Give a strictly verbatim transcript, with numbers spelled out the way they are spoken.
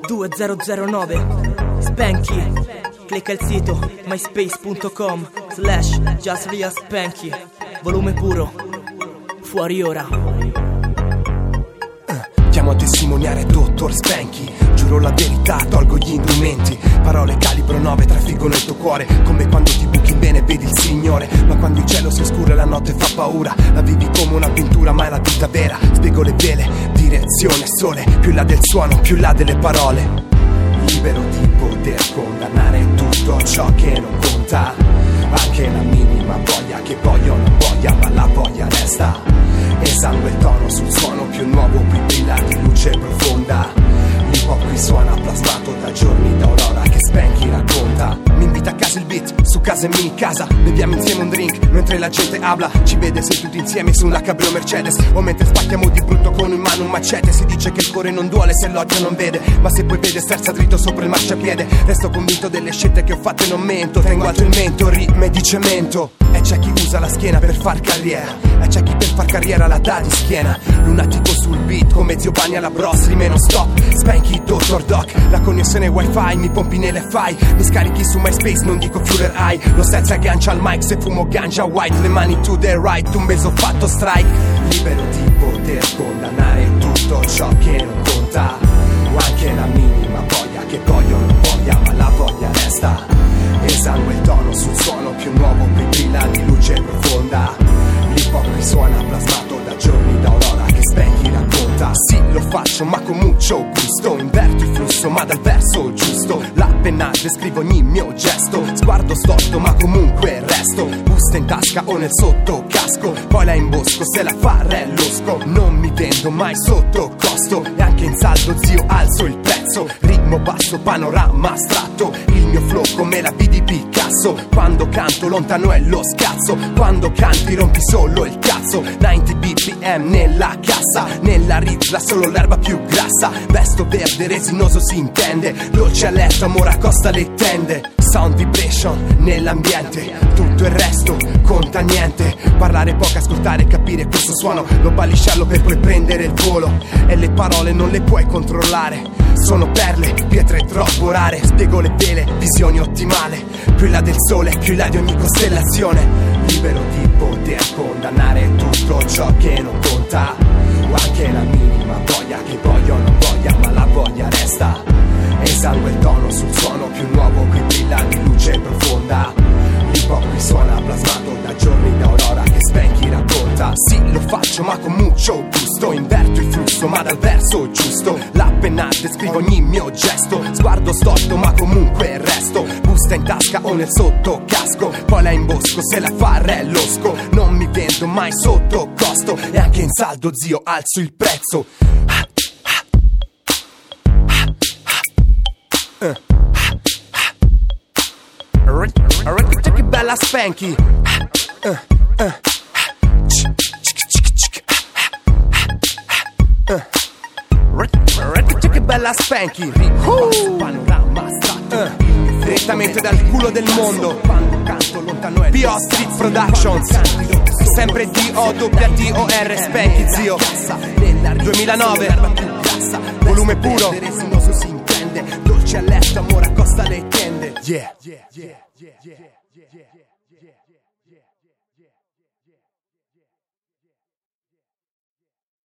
due zero zero nove Spanky. Clicca il sito myspace.com slash justrealspanky. Volume puro, fuori ora. Chiamo a testimoniare dottor Spanky. Giuro la verità, tolgo gli indumenti. Parole calibro nove trafiggono il tuo cuore, come quando ti buchi bene vedi il Signore. Ma quando il cielo si oscura e la notte fa paura, la vivi come un'avventura ma è la vita vera. Spiego le vele, direzione sole, più là del suono, più là delle parole. Libero di poter condannare tutto ciò che non conta, anche la minima voglia che voglio non voglia, ma la voglia resta. Esangue il tono sul suono più nuovo, più brilla di luce profonda. L'hip hop qui suona plasmato da giorni d'aurora che Spanky racconta. Mi invita a casa il beat, su casa e mini casa. Beviamo insieme un drink mentre la gente habla. Ci vede seduti insieme su una cabrio Mercedes, o mentre spacchiamo di brutto con in mano un macete. Si dice che il cuore non duole se l'occhio non vede, ma se poi vede sterza dritto sopra il marciapiede. Resto convinto delle scelte che ho fatto e non mento. Tengo alto il mento, rime di cemento. E c'è chi usa la schiena per far carriera, e c'è chi per far carriera la dà di schiena. Lunatico sul beat come zio Bagni alla bros, rime non stop. Spanky, dottor Doc, la connessione wifi, mi pompi nelle fai. Mi scarichi su MySpace, non dico Führer hai. Lo senza gancia al mic se fumo ganja white. Le mani to the right, un beso fatto strike. Libero di poter condannare tutto ciò che non conta, o anche la minima voglia che voglio non voglia, ma la voglia resta. Esangue il tono sul suono più nuovo, più brilla di luce profonda. L'hip hop risuona plasmato da giorni d'aurora che Spanky racconta. Sì, lo faccio ma con mucho gusto, inverto il flusso ma dal verso giusto. La penna descrive ogni mio gesto, sguardo storto ma comunque resto. Busta in tasca o nel sottocasco, poi la imbosco se la fa losco. Non mi vendo mai sotto costo, e anche in saldo zio alzo il prezzo. Ritmo basso, panorama astratto, il mio flow come la V di Picasso. Quando canto lontano è lo scazzo, quando canti rompi solo il cazzo. novanta B P M nella cassa, nella rizla solo l'erba più grassa. Vesto verde resinoso si intende, dolce a letto amore accosta le tende. Sound vibration nell'ambiente, tutto il resto conta niente. Parlare poco, ascoltare e capire questo suono, lo lisciarlo per poi prendere il volo. E le parole non le puoi controllare, sono perle, pietre troppo rare. Spiego le vele, visione ottimale, più in là del sole, più in là di ogni costellazione. Libero di poter condannare tutto ciò che non conta, o anche la minima voglia che voglio non voglia, ma la voglia resta. Esangue il tono sul suono più nuovo, qui brilla di luce profonda. L'hip hop risuona plasmato da giorni d'aurora che Spanky racconta. Sì, lo faccio ma con mucho gusto, inverto il flusso ma dal verso giusto. La penna descrive ogni mio gesto, sguardo storto ma comunque resto. Busta in tasca o nel sottocasco, poi la imbosco se la fa losco. Non mi vendo mai sotto costo, e anche in saldo zio alzo il prezzo. Uh. Che bella Spanky. uh, uh. Che bella Spanky. Panorama astratto, direttamente dal culo del mondo. P O Street Productions, sempre D O W T O R Spanky zio. duemilanove, volume puro. Dolce a letto, amore accosta le tende. Yeah, yeah, yeah, yeah, yeah.